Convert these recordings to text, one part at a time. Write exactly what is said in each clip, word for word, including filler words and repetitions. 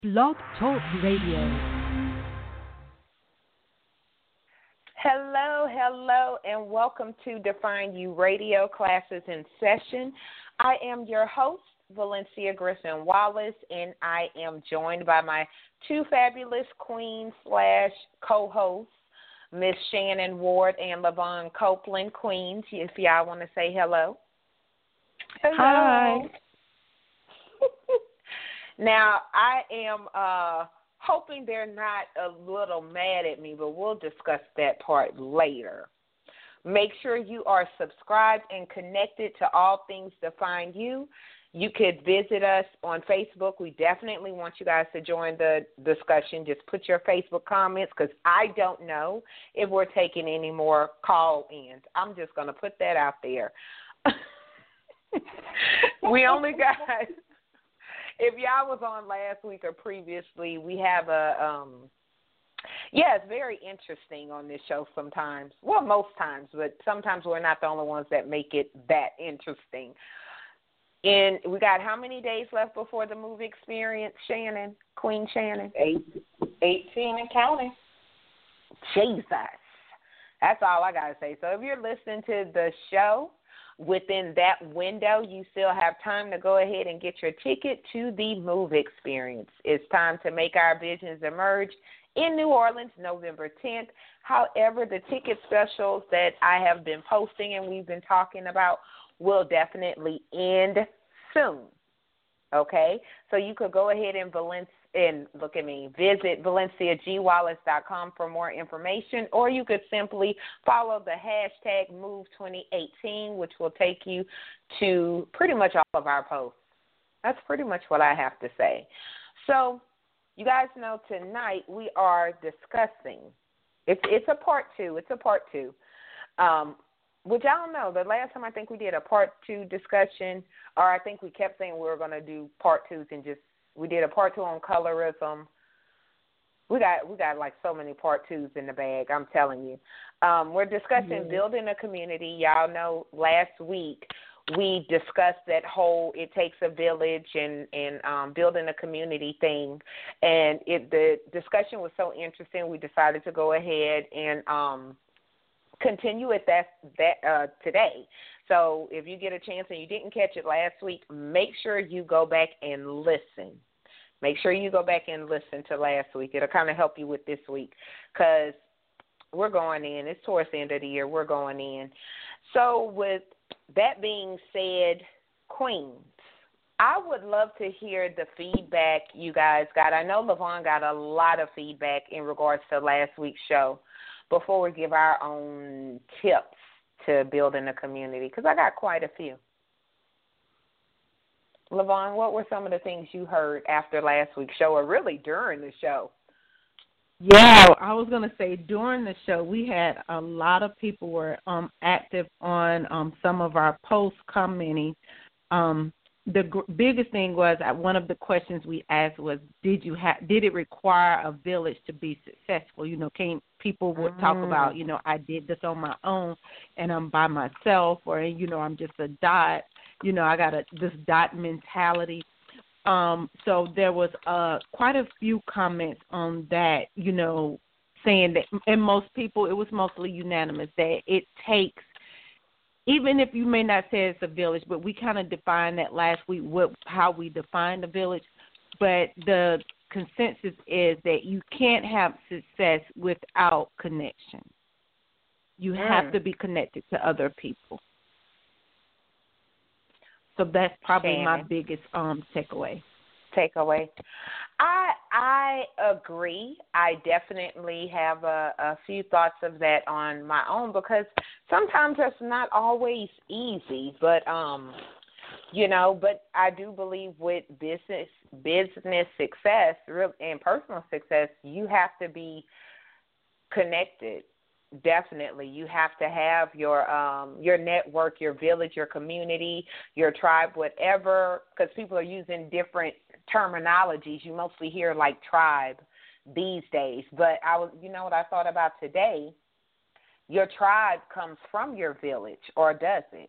Blog Talk Radio. Hello, hello, and welcome to Define You Radio Classes in Session. I am your host, Valencia Griffin Wallace, and I am joined by my two fabulous queens slash co-hosts, Miss Shannon Ward and LaVon Copeland. Queens, if y'all want to say hello. Hello. Hi. Now, I am uh, hoping they're not a little mad at me, but we'll discuss that part later. Make sure you are subscribed and connected to All Things Define You. You could visit us on Facebook. We definitely want you guys to join the discussion. Just put your Facebook comments because I don't know if we're taking any more call-ins. I'm just going to put that out there. We only got... If y'all was on last week or previously, we have a, um, yeah, it's very interesting on this show sometimes. Well, most times, but sometimes we're not the only ones that make it that interesting. And we got how many days left before the movie experience, Shannon, Queen Shannon? Eight, eighteen and counting. Jesus. That's all I got to say. So if you're listening to the show, within that window, you still have time to go ahead and get your ticket to the Move Experience. It's time to make our visions emerge in New Orleans, November tenth. However, the ticket specials that I have been posting and we've been talking about will definitely end soon. Okay? So you could go ahead and Valencia and look at me, visit valencia g wallace dot com for more information, or you could simply follow the hashtag move twenty eighteen, which will take you to pretty much all of our posts. That's pretty much what I have to say. So you guys know tonight we are discussing, it's, it's a part two, it's a part two, um, which I don't know, the last time I think we did a part two discussion, or I think we kept saying we were going to do part twos and just we did a part two on colorism. We got we got like so many part twos in the bag, I'm telling you. Um, we're discussing Mm-hmm. building a community. Y'all know last week we discussed that whole it takes a village and, and um, building a community thing. And it, the discussion was so interesting, we decided to go ahead and um, continue it that, that uh, today. So if you get a chance and you didn't catch it last week, make sure you go back and listen. Make sure you go back and listen to last week. It'll kind of help you with this week because we're going in. It's towards the end of the year. We're going in. So with that being said, Queens, I would love to hear the feedback you guys got. I know LaVon got a lot of feedback in regards to last week's show before we give our own tips to building a community, because I got quite a few. LaVon, what were some of the things you heard after last week's show, or really during the show? Yeah, I was going to say during the show we had a lot of people were um, active on um, some of our posts commenting. Um, the gr- biggest thing was uh, one of the questions we asked was, did you ha- did it require a village to be successful? You know, can people would talk Mm. about, you know, I did this on my own and I'm by myself, or, you know, I'm just a dot, you know, I got a this dot mentality. Um, so there was uh, quite a few comments on that, you know, saying that, and most people, it was mostly unanimous that it takes, even if you may not say it's a village, but we kind of defined that last week, what how we define the village. But the consensus is that you can't have success without connection. You Mm. have to be connected to other people. So that's probably Shannon. my biggest um takeaway. Takeaway. I I agree. I definitely have a, a few thoughts of that on my own because sometimes that's not always easy. But um, you know, but I do believe with business business success real- and personal success, you have to be connected. Definitely, you have to have your um, your network, your village, your community, your tribe, whatever. Because people are using different terminologies. You mostly hear like tribe these days. But I was, you know, what I thought about today. Your tribe comes from your village, or does it?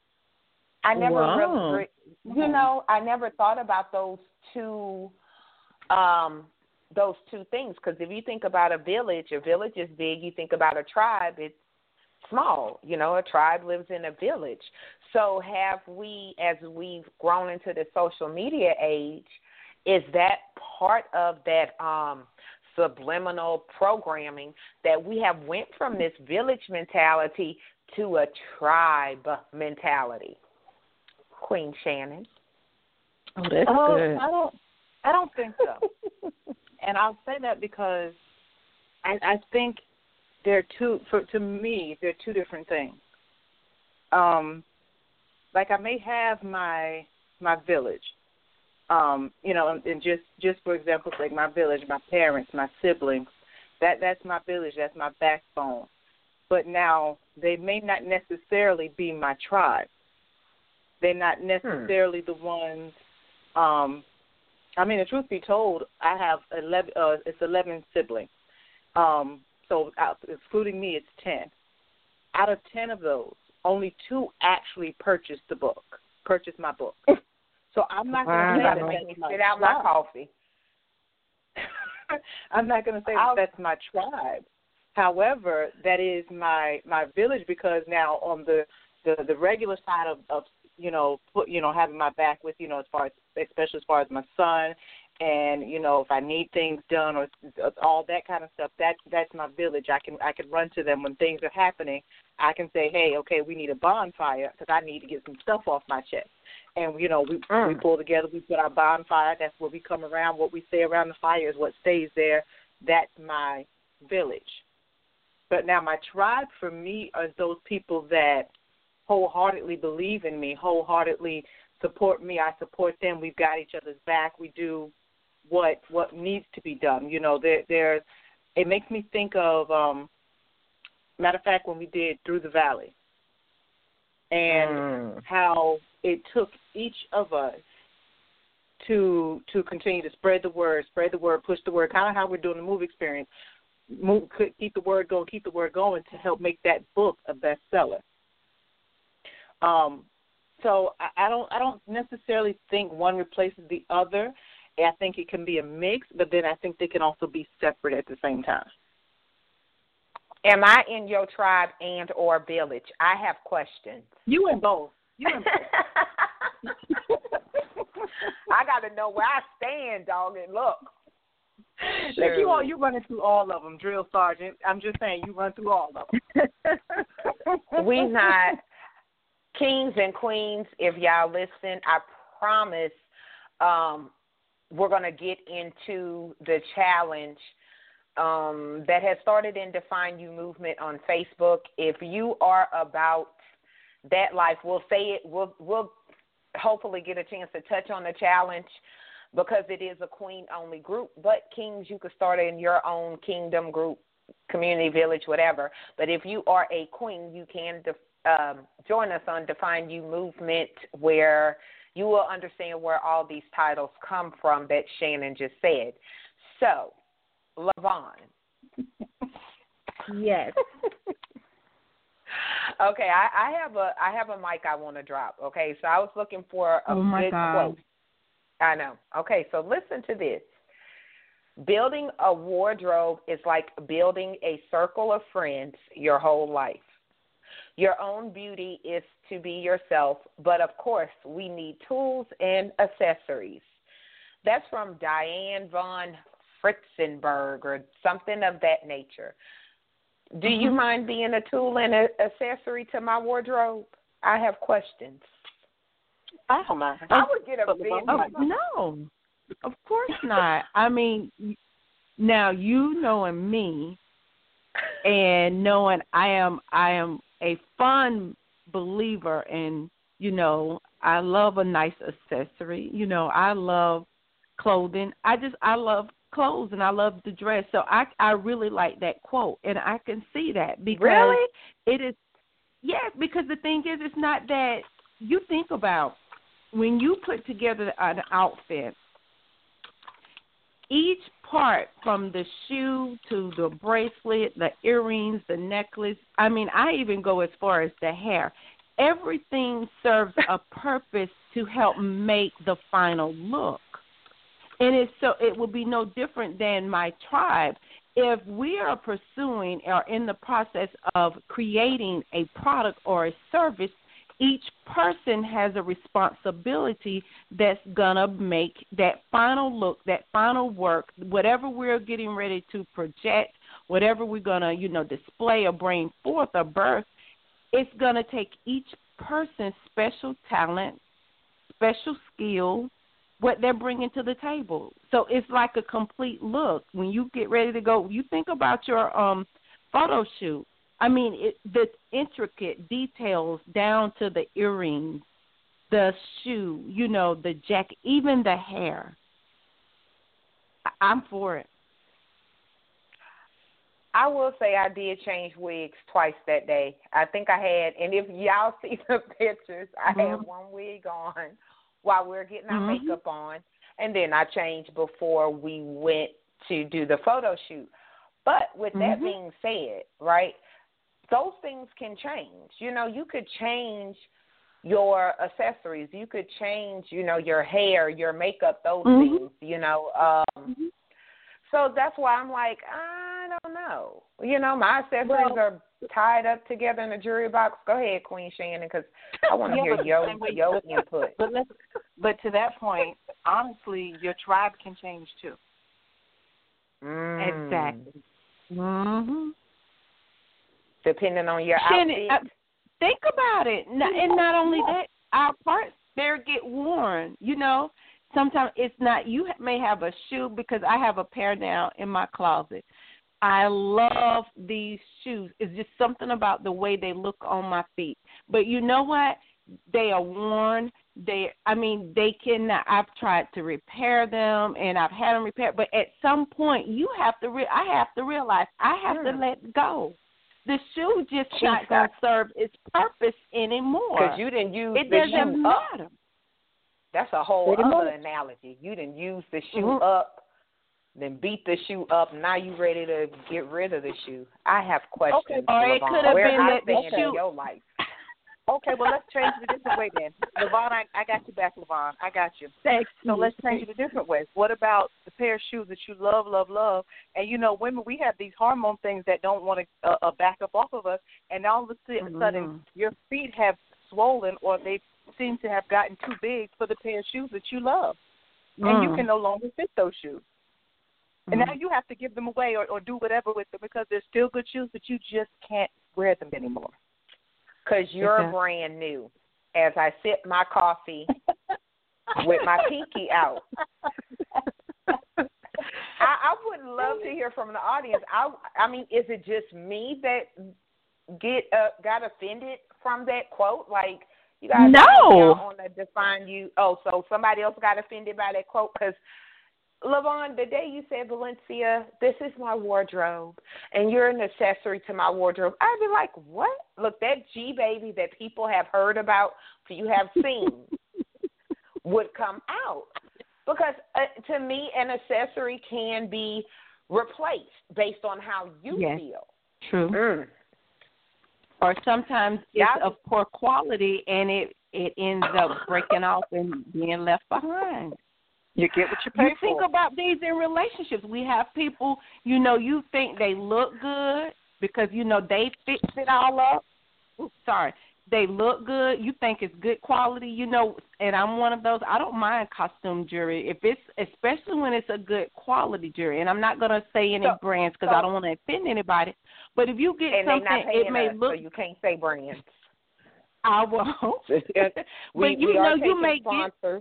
I never Wow. really, you know, I never thought about those two um, those two things. Because if you think about a village, a village is big. You think about a tribe, it's small. You know, a tribe lives in a village. So have we, as we've grown into the social media age, is that part of that um, subliminal programming that we have went from this village mentality to a tribe mentality? Queen Shannon. Oh, that's oh, good. I don't, I don't think so. And I'll say that because I, I think they're two. For to me, they're two different things. Um, like I may have my my village. Um, you know, and just, just for example, like my village, my parents, my siblings, that, that's my village, that's my backbone. But now they may not necessarily be my tribe. They're not necessarily hmm. the ones, um, I mean, the truth be told, I have eleven, uh, it's eleven siblings. Um, so out, excluding me, it's ten. Out of ten of those, only two actually purchased the book, purchased my book. So I'm not wow. going to say that that's spit out my coffee. I'm not going to say that that's my tribe. However, that is my my village because now on the, the, the regular side of, of you know put, you know having my back with you know as far as especially as far as my son and you know if I need things done or all that kind of stuff, that that's my village. I can I can run to them when things are happening. I can say, hey, okay, we need a bonfire because I need to get some stuff off my chest. And, you know, we mm. we pull together, we put our bonfire. That's where we come around. What we say around the fire is what stays there. That's my village. But now my tribe for me are those people that wholeheartedly believe in me, wholeheartedly support me. I support them. We've got each other's back. We do what what needs to be done. You know, there, there's, it makes me think of, um, matter of fact, when we did Through the Valley and mm. how it took each of us to to continue to spread the word, spread the word, push the word, kind of how we're doing the movie experience. Move, keep the word going, keep the word going to help make that book a bestseller. Um, so I, I don't I don't necessarily think one replaces the other. I think it can be a mix, but then I think they can also be separate at the same time. Am I in your tribe and or village? I have questions. You in both. You in both. I got to know where I stand, dog, and look. Sure. Like you all, you running through all of them, drill sergeant. I'm just saying, you run through all of them. We not kings and queens. If y'all listen, I promise um, we're going to get into the challenge um, that has started in Define You Movement on Facebook. If you are about that life, we'll say it. We'll we'll hopefully get a chance to touch on the challenge because it is a queen-only group. But kings, you could start in your own kingdom group, community, village, whatever. But if you are a queen, you can def- um, join us on Define You Movement, where you will understand where all these titles come from that Shannon just said. So, LaVon. Yes. Okay, I, I have a I have a mic I want to drop. Okay, so I was looking for a oh my good God. quote. I know. Okay, so listen to this. Building a wardrobe is like building a circle of friends your whole life. Your own beauty is to be yourself, but of course we need tools and accessories. That's from Diane von Fritzenberg or something of that nature. Do you mm-hmm. mind being a tool and an accessory to my wardrobe? I have questions. I don't mind. I would get a big oh, no, of course not. I mean, now you knowing me and knowing I am I am a fun believer in, you know, I love a nice accessory. You know, I love clothing. I just I love clothes and I love to dress. So I I really like that quote, and I can see that because really? it is yes, because the thing is, it's not that you think about when you put together an outfit, each part from the shoe to the bracelet, the earrings, the necklace, I mean, I even go as far as the hair. Everything serves a purpose to help make the final look. And it's so it would be no different than my tribe. If we are pursuing or in the process of creating a product or a service, each person has a responsibility that's going to make that final look, that final work, whatever we're getting ready to project, whatever we're going to, you know, display or bring forth or birth, it's going to take each person's special talent, special skill, what they're bringing to the table. So it's like a complete look. When you get ready to go, you think about your um, photo shoot. I mean, it, the intricate details down to the earrings, the shoe, you know, the jacket, even the hair. I, I'm for it. I will say I did change wigs twice that day. I think I had, and if y'all see the pictures, I Mm-hmm. had one wig on while we were getting our Mm-hmm. makeup on, and then I changed before we went to do the photo shoot. But with that Mm-hmm. being said, right, those things can change. You know, you could change your accessories. You could change, you know, your hair, your makeup, those Mm-hmm. things, you know. Um, Mm-hmm. So that's why I'm like, I don't know. You know, my accessories Well, are tied up together in a jewelry box. Go ahead, Queen Shannon, because I want to yeah, hear but your, the same way- your but- input. But let's, but to that point, honestly, your tribe can change too. Mm. Exactly. Mm-hmm. Depending on your Shannon, outfit. uh, think about it. Not, and not only that, our parts there get worn. You know, sometimes it's not. You may have a shoe, because I have a pair now in my closet. I love these shoes. It's just something about the way they look on my feet. But you know what? They are worn. They, I mean, they can. I've tried to repair them, and I've had them repaired. But at some point, you have to. Re- I have to realize I have Mm. to let go. The shoe just Jesus. not going to serve its purpose anymore. Because you didn't use It the doesn't shoe up. matter. That's a whole Pretty other much. analogy. You didn't use the shoe Mhm. up, then beat the shoe up. Now you ready to get rid of the shoe. I have questions. Okay. Or it Levon. could have Where been I that the stand in shoe- your life. Okay, well, let's change it a different way then. Levon, I, I got you back, Levon. I got you. Thanks. So let's change it a different way. What about the pair of shoes that you love, love, love? And, you know, women, we have these hormone things that don't want to uh, uh, back up off of us, and all of a sudden Mhm. your feet have swollen or they seem to have gotten too big for the pair of shoes that you love. And you Mm. can no longer fit those shoes. And Mm. now you have to give them away or, or do whatever with them because they're still good shoes, but you just can't wear them anymore. Because you're Okay. brand new. As I sip my coffee with my pinky out. I, I would love to hear from the audience. I, I mean, is it just me that get uh, got offended from that quote? Like, you guys No. on to define you. Oh, so somebody else got offended by that quote? Because, Levon, the day you said, Valencia, this is my wardrobe, and you're an accessory to my wardrobe, I'd be like, what? Look, that G-Baby that people have heard about, so you have seen, would come out. Because uh, to me, an accessory can be replaced based on how you Yes. feel. True. Mm. Or sometimes it's Yeah. of poor quality, and it, it ends up breaking off and being left behind. You get what you pay You think for. about these in relationships. We have people, you know, you think they look good because, you know, they fix it all up. Oops, sorry. They look good. You think it's good quality, you know, and I'm one of those. I don't mind costume jewelry, if it's, especially when it's a good quality jewelry. And I'm not going to say any So- brands because so- I don't want to offend anybody. But if you get And they're something, not paying it may us, look, so you can't say brands. I won't. we, but you we know, are you taking may sponsors.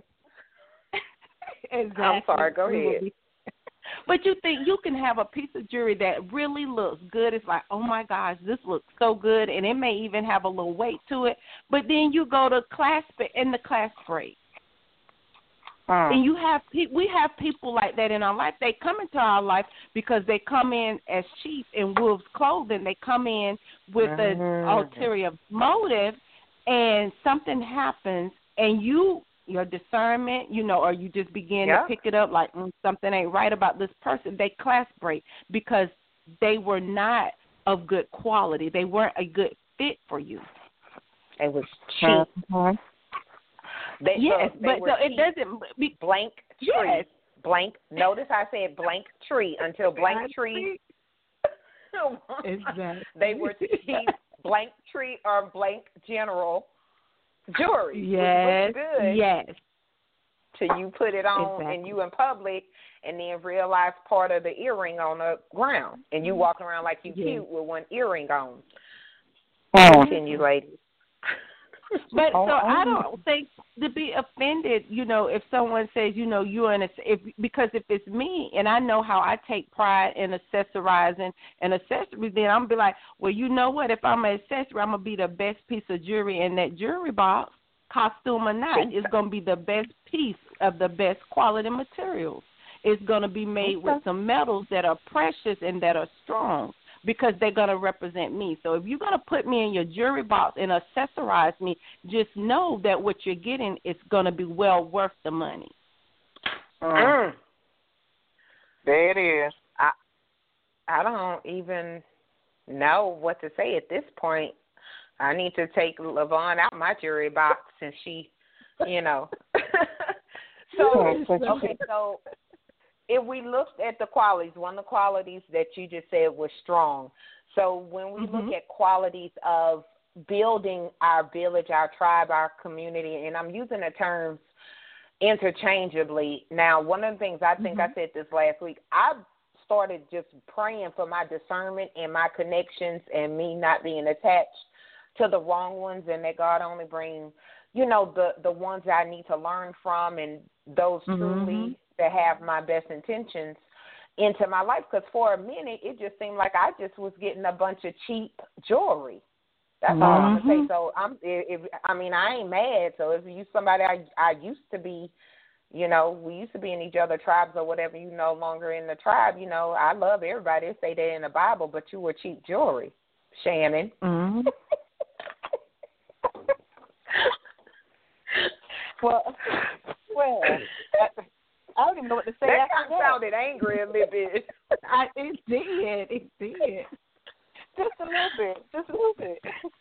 get. Exactly. I'm sorry, go We will ahead. be- But you think you can have a piece of jewelry that really looks good. It's like, oh, my gosh, this looks so good, and it may even have a little weight to it. But then you go to clasp it, and the clasp breaks. Uh, And you have pe- we have people like that in our life. They come into our life because they come in as sheep in wolves' clothing. They come in with an Mhm. ulterior motive, and something happens, and you, your discernment, you know, or you just begin Yeah. to pick it up like mm, something ain't right about this person. They clasp break because they were not of good quality. They weren't a good fit for you. It was cheap. uh-huh. They, Yes, so they but were so it cheap, doesn't. Be, blank yes, trees, blank. Notice I said blank tree until blank tree. Exactly. They were to keep blank tree or blank general jewelry. Yes. Which looks good. Yes. Till you put it on exactly. and you in public, and then realize part of the earring on the ground, and you walking around like you yes. cute with one earring on. Oh. Continue, ladies. But oh, so oh. I don't think to be offended, you know, if someone says, you know, you're in a, if because if it's me and I know how I take pride in accessorizing and accessories, then I'm be like, well, you know what? If I'm an accessory, I'm gonna be the best piece of jewelry in that jewelry box, costume or not. It's gonna be the best piece of the best quality materials. It's gonna be made okay. with some metals that are precious and that are strong, because they're going to represent me. So if you're going to put me in your jewelry box and accessorize me, just know that what you're getting is going to be well worth the money. Mm. There it is. I I don't even know what to say at this point. I need to take LaVon out my jewelry box since she, you know. so okay, so. If we looked at the qualities, one of the qualities that you just said was strong. So when we mm-hmm. look at qualities of building our village, our tribe, our community, and I'm using the terms interchangeably. Now, one of the things I think mm-hmm. I said this last week, I started just praying for my discernment and my connections and me not being attached to the wrong ones, and that God only bring, you know, the, the ones I need to learn from and those mm-hmm. truly that have my best intentions into my life. Because for a minute, it just seemed like I just was getting a bunch of cheap jewelry. That's mm-hmm. all I'm gonna say. So I'm, if, I mean, I ain't mad. So if you somebody I I used to be, you know, we used to be in each other tribes or whatever. You no longer in the tribe. You know, I love everybody. They say that in the Bible, but you were cheap jewelry, Shannon. Mm-hmm. well, well. I, I don't even know what to say. That after kind of sounded angry a little bit. I, it did. It did. Just a little bit. Just a little bit.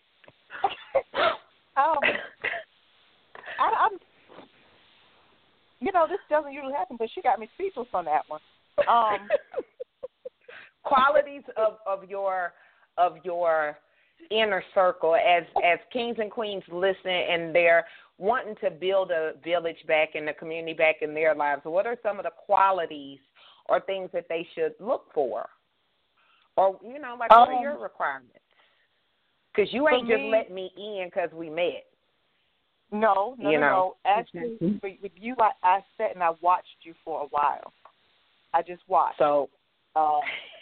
um, I, I'm, you know, this doesn't usually happen, but she got me speechless on that one. Um, Qualities of, of your of your inner circle as as kings and queens listen and they're wanting to build a village back and the community back in their lives. What are some of the qualities or things that they should look for? Or, you know, like, what um, are your requirements? Because you ain't just me, let me in because we met. No, no, you no, know. no. Actually, with, with you, I, I sat and I watched you for a while. I just watched. So, um,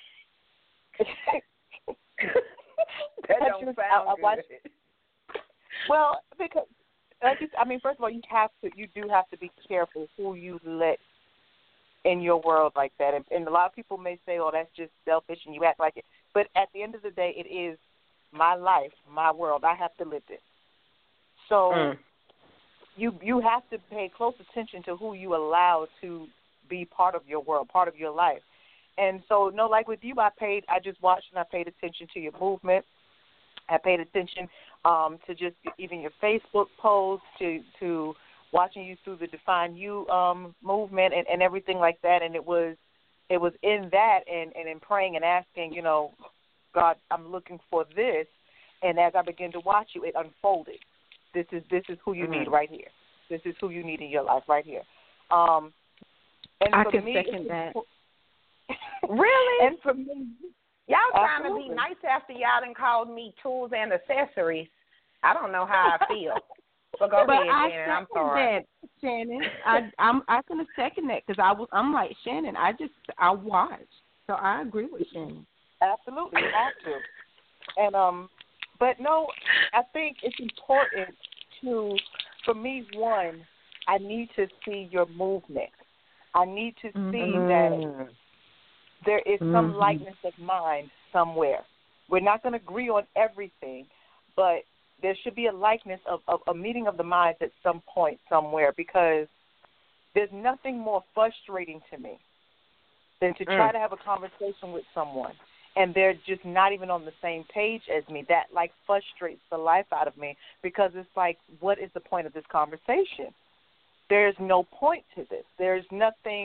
that don't just, sound I, I good. watched, well, because I just, I mean, first of all, you have to, you do have to be careful who you let in your world like that. And, and a lot of people may say, "Oh, that's just selfish," and you act like it. But at the end of the day, it is my life, my world. I have to live it. So mm. you you have to pay close attention to who you allow to be part of your world, part of your life. And so, no, like with you, I paid. I just watched and I paid attention to your movement. I paid attention um, to just even your Facebook posts, to to watching you through the Define You um, movement and, and everything like that. And it was it was in that and, and in praying and asking, you know, God, I'm looking for this. And as I began to watch you, it unfolded. This is this is who you mm-hmm. need right here. This is who you need in your life right here. Um, and I for can me, second that. Really? And for me, y'all trying absolutely. to be nice after y'all done called me tools and accessories. I don't know how I feel. So go but ahead, I Shannon. I'm sorry. That, Shannon, I, I'm I can second that because I was I'm like Shannon. I just I watched, so I agree with Shannon. Absolutely, you have to. And um, but no, I think it's important to, for me, one, I need to see your movement. I need to see mm-hmm. that there is some mm-hmm. likeness of mind somewhere. We're not going to agree on everything, but there should be a likeness of, of a meeting of the minds at some point somewhere, because there's nothing more frustrating to me than to try mm. to have a conversation with someone and they're just not even on the same page as me. That, like, frustrates the life out of me, because it's like, what is the point of this conversation? There's no point to this. There's nothing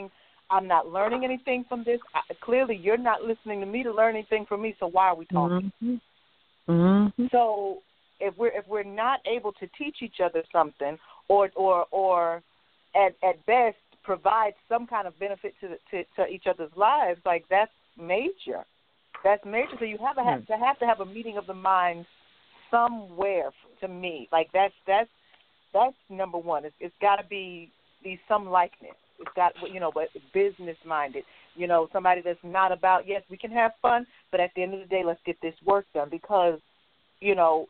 I'm not learning anything from this. I, clearly, you're not listening to me to learn anything from me. So why are we talking? Mm-hmm. Mm-hmm. So if we're if we're not able to teach each other something, or or or at at best provide some kind of benefit to, the, to to each other's lives, like that's major. That's major. So you have to have, to have to have a meeting of the minds somewhere. To me, like that's that's that's number one. It's, it's got to be be some likeness. It's got, you know, but business minded. You know, somebody that's not about, yes, we can have fun, but at the end of the day, let's get this work done, because, you know,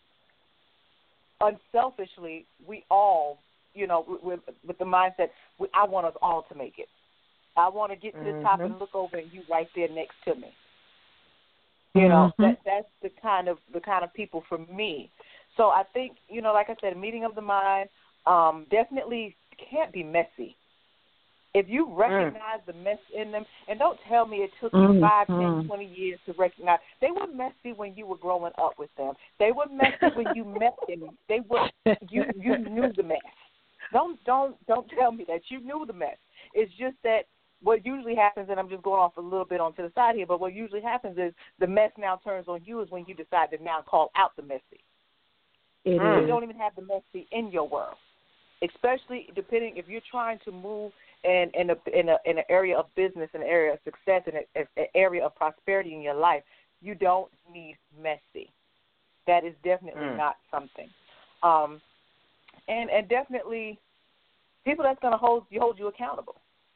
unselfishly, we all, you know, with, with the mindset, we, I want us all to make it. I want to get to the mm-hmm. top and look over and you right there next to me. You mm-hmm. know, that that's the kind of the kind of people for me. So I think, you know, like I said, a meeting of the mind um, definitely can't be messy. If you recognize mm. the mess in them, and don't tell me it took you mm, five, mm. ten, twenty years to recognize. They were messy when you were growing up with them. They were messy when you met them. They were you you knew the mess. Don't don't don't tell me that you knew the mess. It's just that what usually happens, and I'm just going off a little bit onto the side here, but what usually happens is the mess now turns on you is when you decide to now call out the messy. It mm. is. You don't even have the messy in your world, especially depending if you're trying to move in in a in a in an area of business, an area of success, in an area of prosperity in your life. You don't need messy. That is definitely mm. not something. Um, and and definitely people that's going to hold you hold you accountable.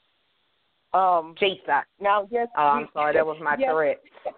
Um, Jesus. Now, yes. Oh, I'm we, sorry. That was my yes. Tourette.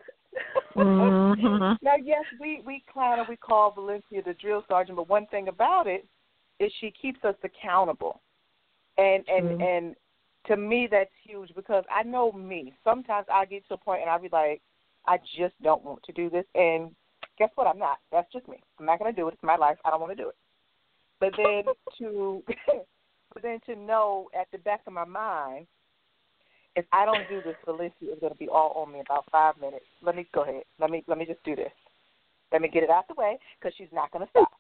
mm-hmm. Now, yes, we we clown and we call Valencia the drill sergeant, but one thing about it is she keeps us accountable. And and mm-hmm. and to me that's huge, because I know me. Sometimes I get to a point and I'll be like, I just don't want to do this. And guess what? I'm not. That's just me. I'm not going to do it. It's my life. I don't want to do it. But then to but then to know at the back of my mind, if I don't do this, Valencia is going to be all on me in about five minutes. Let me go ahead. Let me let me just do this. Let me get it out the way, because she's not going to stop.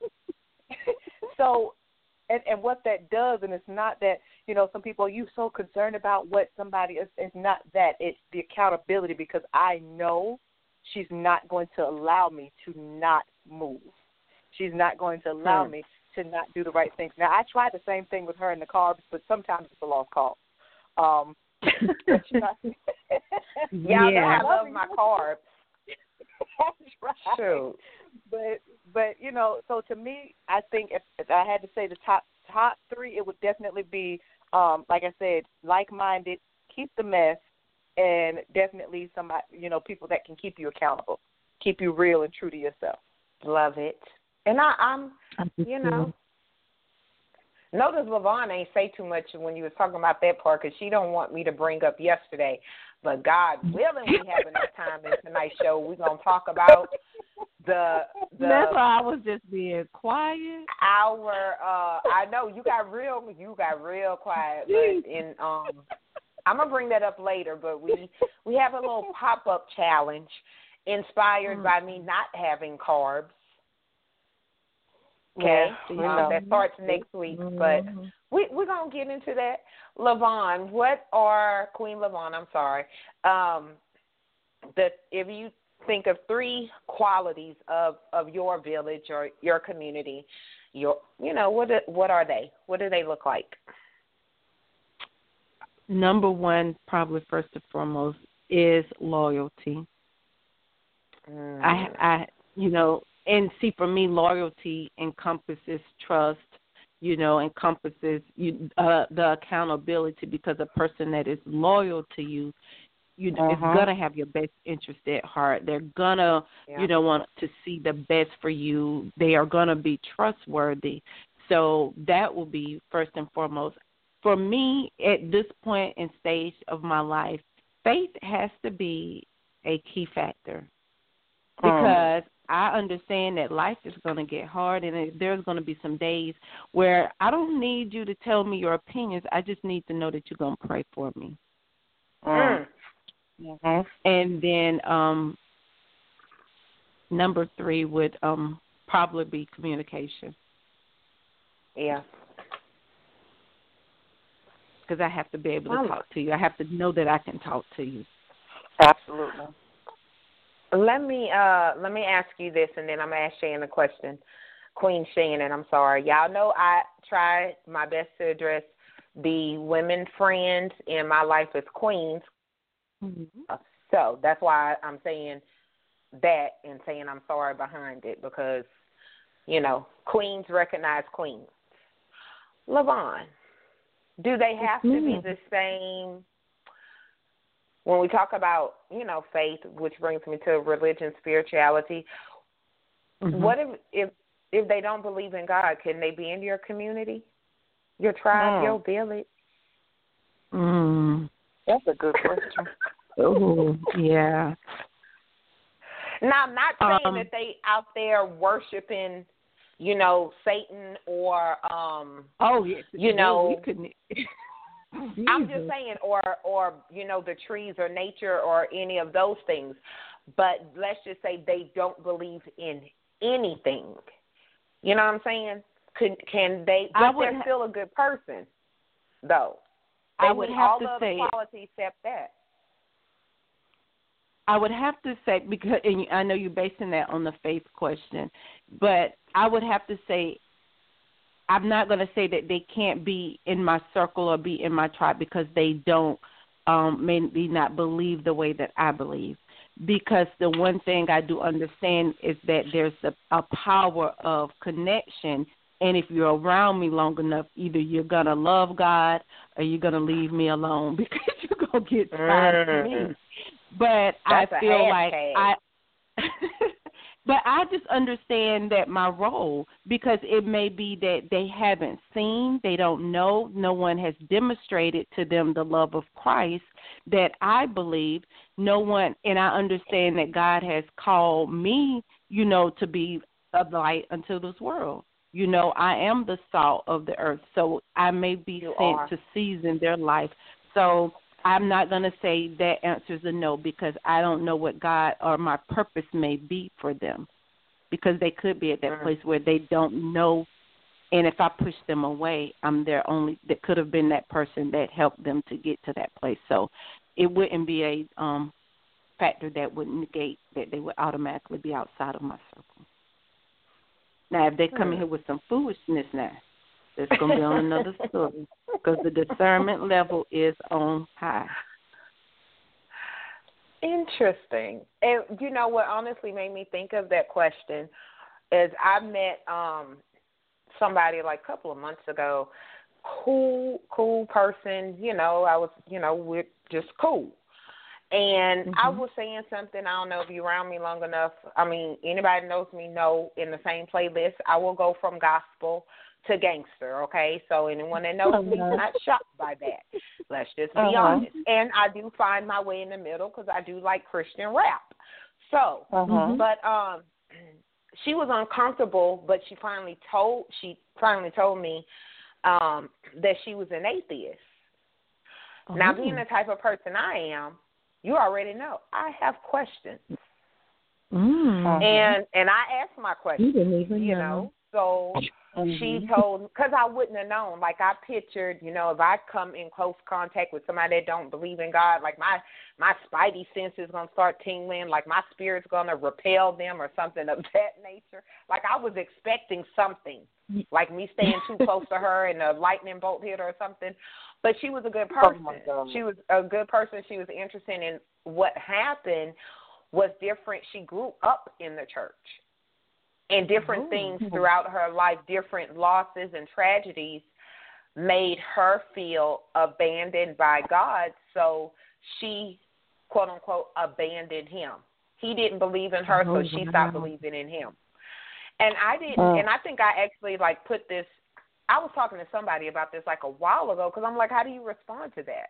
So. And and what that does, and it's not that, you know, some people are you so concerned about what somebody is. It's not that. It's the accountability, because I know she's not going to allow me to not move. She's not going to allow hmm. me to not do the right things. Now, I tried the same thing with her in the carbs, but sometimes it's a lost cause. Um, not, yeah, yeah, I love my carbs. That's right. True. But but you know, so to me, I think if, if I had to say the top top three, it would definitely be, um, like I said, like-minded, keep the mess, and definitely somebody, you know, people that can keep you accountable, keep you real and true to yourself. Love it. And I, I'm, you know, notice LaVon ain't say too much when you was talking about that part, because she don't want me to bring up yesterday. But God willing, we have enough time in tonight's show. We're going to talk about the, the That's why I was just being quiet. Our, uh, I know you got real, you got real quiet, but in, um, I'm going to bring that up later, but we, we have a little pop-up challenge inspired mm. by me not having carbs. Okay, yeah, um, that starts next week, mm-hmm. but we, we're going to get into that. LaVon, what are, Queen LaVon, I'm sorry, um, the, if you think of three qualities of, of your village or your community, your, you know, what what are they? What do they look like? Number one, probably first and foremost, is loyalty. Mm. I, I, you know, and see, for me, loyalty encompasses trust, you know, encompasses you, uh, the accountability, because a person that is loyal to you, you know, uh-huh. is going to have your best interest at heart. They're going to, yeah. you know, want to see the best for you. They are going to be trustworthy. So that will be first and foremost. For me, at this point and stage of my life, faith has to be a key factor, because um. I understand that life is going to get hard, and there's going to be some days where I don't need you to tell me your opinions. I just need to know that you're going to pray for me. Mm. Mm-hmm. And then um, number three would um, probably be communication. Yeah. because I have to be able to Oh. talk to you. I have to know that I can talk to you. Absolutely. Let me uh let me ask you this, and then I'm gonna ask Shannon a question. Queen Shannon, I'm sorry. Y'all know I try my best to address the women friends in my life as queens. Mm-hmm. So that's why I'm saying that and saying I'm sorry behind it, because, you know, queens recognize queens. LaVon, do they have to be the same? When we talk about, you know, faith, which brings me to religion, spirituality, Mm-hmm. what if, if if they don't believe in God, can they be in your community, your tribe, Mm. your village? Mm. That's a good question. Oh, yeah. Now, I'm not saying Um, that they out there worshiping, you know, Satan or, um, oh, yes. you Yeah, know, we couldn't. I'm just saying, or, or, you know, the trees or nature or any of those things. But let's just say they don't believe in anything. You know what I'm saying? Can, can they, I but would they're ha- still a good person, though. They I would meet have all to the other say, qualities except that. I would have to say, because and I know you're basing that on the faith question, but I would have to say, I'm not going to say that they can't be in my circle or be in my tribe because they don't um, maybe not believe the way that I believe. Because the one thing I do understand is that there's a, a power of connection, and if you're around me long enough, either you're going to love God or you're going to leave me alone because you're going to get tired of me. But That's I a feel like hashtag. I but I just understand that my role, because it may be that they haven't seen, they don't know, no one has demonstrated to them the love of Christ that I believe. No one, and I understand that God has called me, you know, to be a light unto this world. You know, I am the salt of the earth, so I may be You sent are. to season their life. So I'm not going to say that answers a no, because I don't know what God or my purpose may be for them, because they could be at that Mm. place where they don't know, and if I push them away, I'm their only, that could have been that person that helped them to get to that place. So it wouldn't be a um, factor that would negate that they would automatically be outside of my circle. Now, if they come in here with some foolishness now, it's going to be on another story, because the discernment level is on high. Interesting. And you know what honestly made me think of that question is I met um, somebody like a couple of months ago, cool, cool person. You know, I was, you know, we're just cool. And Mm-hmm. I was saying something, I don't know if you're around me long enough. I mean, anybody knows me know in the same playlist, I will go from gospel to gangster, okay? So anyone that knows me is not shocked by that. Let's just be Uh-huh. honest. And I do find my way in the middle because I do like Christian rap. So, Uh-huh. but um, she was uncomfortable, but she finally told she finally told me um, that she was an atheist. Oh. Now, being the type of person I am, you already know I have questions. Mm. And and I asked my questions, You didn't even you know. know. So Mhm. she told, because I wouldn't have known. Like I pictured, you know, if I come in close contact with somebody that don't believe in God, like my my spidey sense is gonna start tingling, like my spirit's gonna repel them or something of that nature. Like I was expecting something, like me staying too close to her and a lightning bolt hit her or something. But she was a good Oh, person. my God. She was a good person. She was interested in what happened was different. She grew up in the church. And different Oh. things throughout her life, different losses and tragedies made her feel abandoned by God. So she, quote unquote, abandoned him. He didn't believe in her, Oh, so she wow. stopped believing in him. And I didn't, Oh. and I think I actually like put this, I was talking to somebody about this like a while ago because I'm like, how do you respond to that?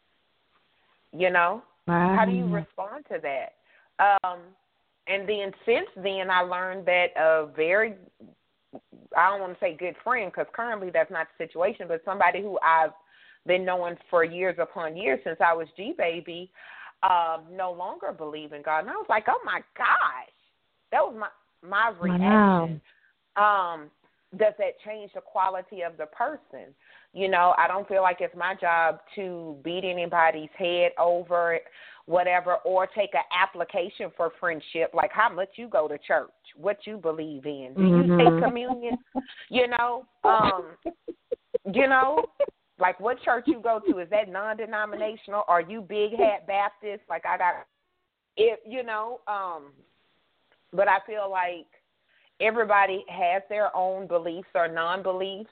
You know? Wow. How do you respond to that? Um, and then since then, I learned that a very, I don't want to say good friend because currently that's not the situation, but somebody who I've been knowing for years upon years since I was G-Baby, um, no longer believe in God. And I was like, oh, my gosh. That was my, my reaction. Wow. Um, does that change the quality of the person? You know, I don't feel like it's my job to beat anybody's head over it, whatever, or take an application for friendship, like how much you go to church, what you believe in. Do you Mm-hmm. take communion? You know, um, you know, like what church you go to, is that non-denominational? Are you big hat Baptist? Like I got, it, you know, um, but I feel like everybody has their own beliefs or non-beliefs.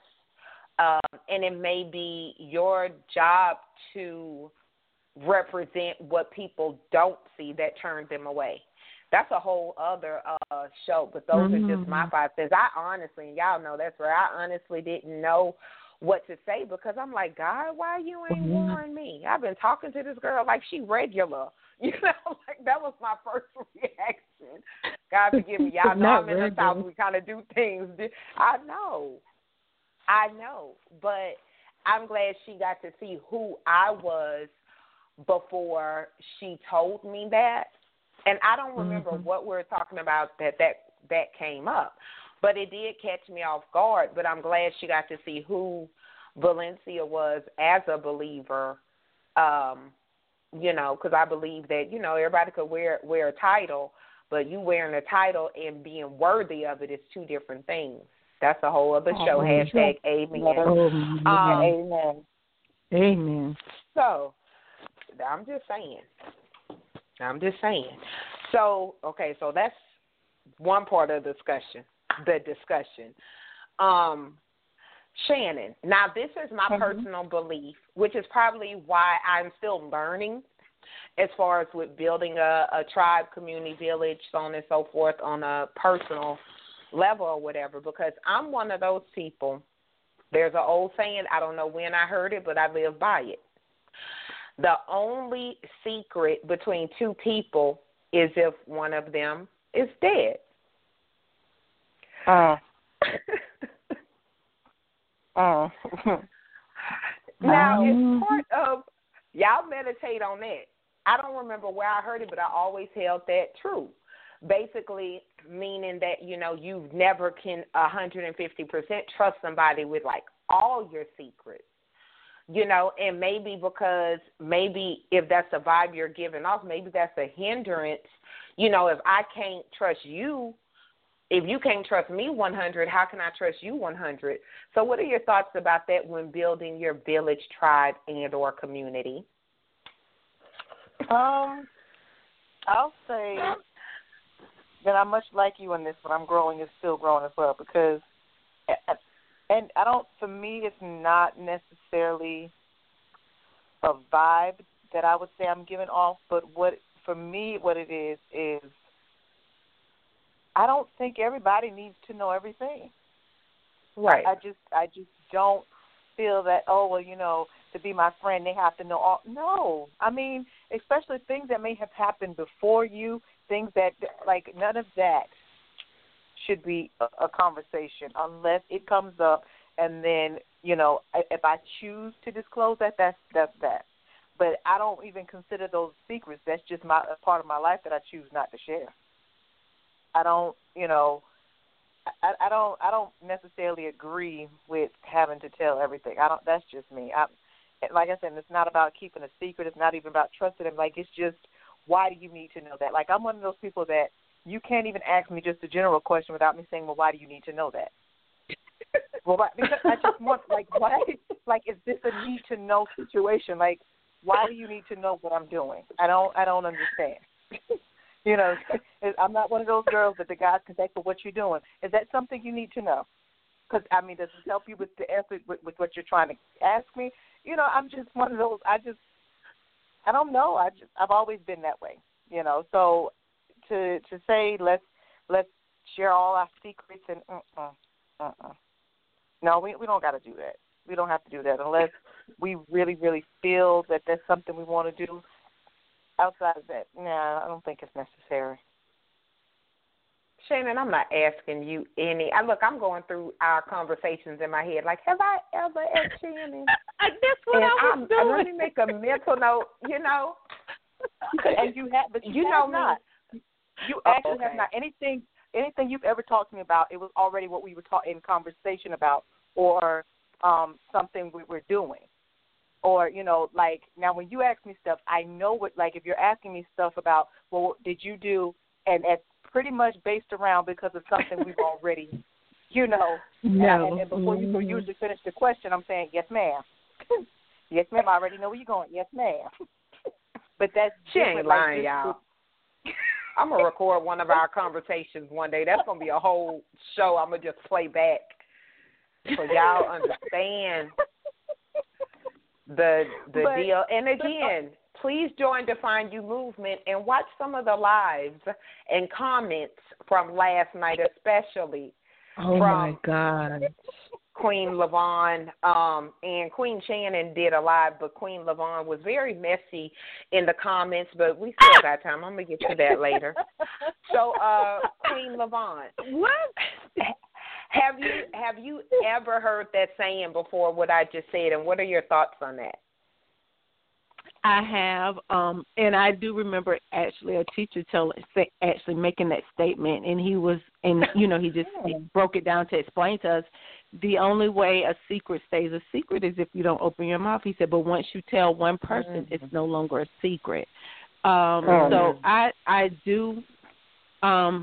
Um, and it may be your job to represent what people don't see that turns them away. That's a whole other uh, show, but those mm-hmm. are just my five cents. I honestly, and y'all know that's where I honestly didn't know what to say, because I'm like, God, why you ain't mm-hmm. warned me? I've been talking to this girl like she regular. You know, like that was my first reaction. God forgive me. Y'all know I'm in the South. We kind of do things. I know. I know, but I'm glad she got to see who I was before she told me that. And I don't remember mm-hmm. what we were talking about that, that that came up, but it did catch me off guard. But I'm glad she got to see who Valencia was as a believer, um, you know, because I believe that, you know, everybody could wear, wear a title, but you wearing a title and being worthy of it is two different things. That's a whole other show. Oh, Hashtag amen. Oh, um, amen. Amen. So, I'm just saying. I'm just saying. So, okay, so that's one part of the discussion, the discussion. Um, Shannon, now this is my mm-hmm. personal belief, which is probably why I'm still learning as far as with building a, a tribe, community, village, so on and so forth on a personal level or whatever, because I'm one of those people. There's an old saying, I don't know when I heard it, but I live by it. The only secret between two people is if one of them is dead. Uh. uh. Now, it's part of, y'all meditate on that. I don't remember where I heard it, but I always held that true. Basically meaning that, you know, you never can one hundred fifty percent trust somebody with, like, all your secrets. You know, and maybe because maybe if that's the vibe you're giving off, maybe that's a hindrance. You know, if I can't trust you, if you can't trust me one hundred, how can I trust you one hundred? So what are your thoughts about that when building your village, tribe, and or community? Um, I'll say that I'm much like you in this, but I'm growing and still growing as well, because and I don't, for me, it's not necessarily a vibe that I would say I'm giving off, but what, for me, what it is, is I don't think everybody needs to know everything. Right. I, I just, I just don't feel that, oh, well, you know, to be my friend, they have to know all. No. I mean, especially things that may have happened before you, things that, like, none of that should be a, a conversation unless it comes up, and then, you know, if I choose to disclose that, that's that's that. But I don't even consider those secrets. That's just my a part of my life that I choose not to share. I don't, you know, I, I don't I don't necessarily agree with having to tell everything. I don't. That's just me. I, like I said, it's not about keeping a secret. It's not even about trusting them. Like, it's just, why do you need to know that? Like, I'm one of those people that you can't even ask me just a general question without me saying, well, why do you need to know that? Well, why, because I just want, like, why? Like, is this a need to know situation? Like, why do you need to know what I'm doing? I don't, I don't understand. You know, I'm not one of those girls that the guys can say, for what you're doing. Is that something you need to know? Because, I mean, does it help you with the effort, with, with what you're trying to ask me? You know, I'm just one of those, I just, I don't know. I just, I've always been that way, you know. So to to say let's let's share all our secrets and uh-uh, uh-uh. No, we we don't got to do that. We don't have to do that unless we really, really feel that that's something we want to do. Outside of that, nah, I don't think it's necessary. Shannon, I'm not asking you any. I look, I'm going through our conversations in my head. Like, have I ever asked Shannon? That's what and I was I'm, doing. Let me make a mental note. You know, and you have, but you, you have know not. Me. You actually oh, okay. have not. Anything, anything you've ever talked to me about, it was already what we were ta- in conversation about, or um, something we were doing. Or, you know, like, now when you ask me stuff, I know what, like, if you're asking me stuff about, well, what did you do, and it's pretty much based around because of something we've already, you know. No. And, and before mm-hmm. you usually finish the question, I'm saying, yes, ma'am. Yes, ma'am, I already know where you're going. Yes, ma'am. But that's She ain't lying, like y'all. I'm going to record one of our conversations one day. That's going to be a whole show I'm going to just play back so y'all understand the the but, deal. And again, please join Define You Movement and watch some of the lives and comments from last night, especially oh from my God. Queen Lavon, um, and Queen Shannon did a live, but Queen Lavon was very messy in the comments, but we still got time. I'm going to get to that later. So, uh, Queen Lavon, what have you have you ever heard that saying before, what I just said, and what are your thoughts on that? I have, um, and I do remember actually a teacher tell say, actually making that statement, and he was, and you know, he just he broke it down to explain to us the only way a secret stays a secret is if you don't open your mouth. He said, but once you tell one person, mm-hmm. it's no longer a secret. Um, oh. So I I do, um,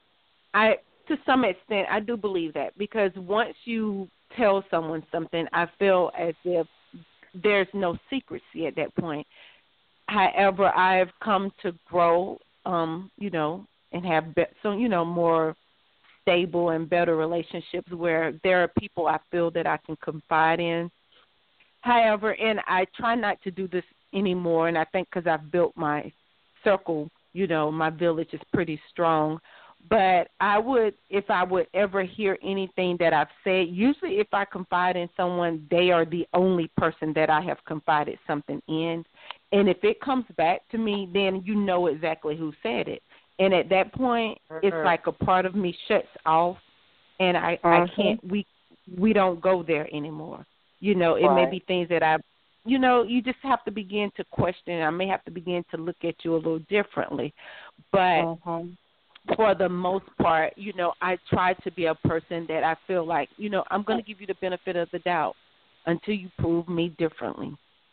I to some extent I do believe that, because once you tell someone something, I feel as if there's no secrecy at that point. However, I've come to grow, um, you know, and have be- so you know more stable and better relationships where there are people I feel that I can confide in. However, and I try not to do this anymore, and I think because I've built my circle, you know, my village is pretty strong. But I would, if I would ever hear anything that I've said, usually if I confide in someone, they are the only person that I have confided something in. And if it comes back to me, then you know exactly who said it. And at that point, mm-hmm. it's like a part of me shuts off, and I, mm-hmm. I can't, we we don't go there anymore. You know, it right. may be things that I, you know, you just have to begin to question. I may have to begin to look at you a little differently. But mm-hmm. for the most part, you know, I try to be a person that I feel like, you know, I'm going to give you the benefit of the doubt until you prove me differently.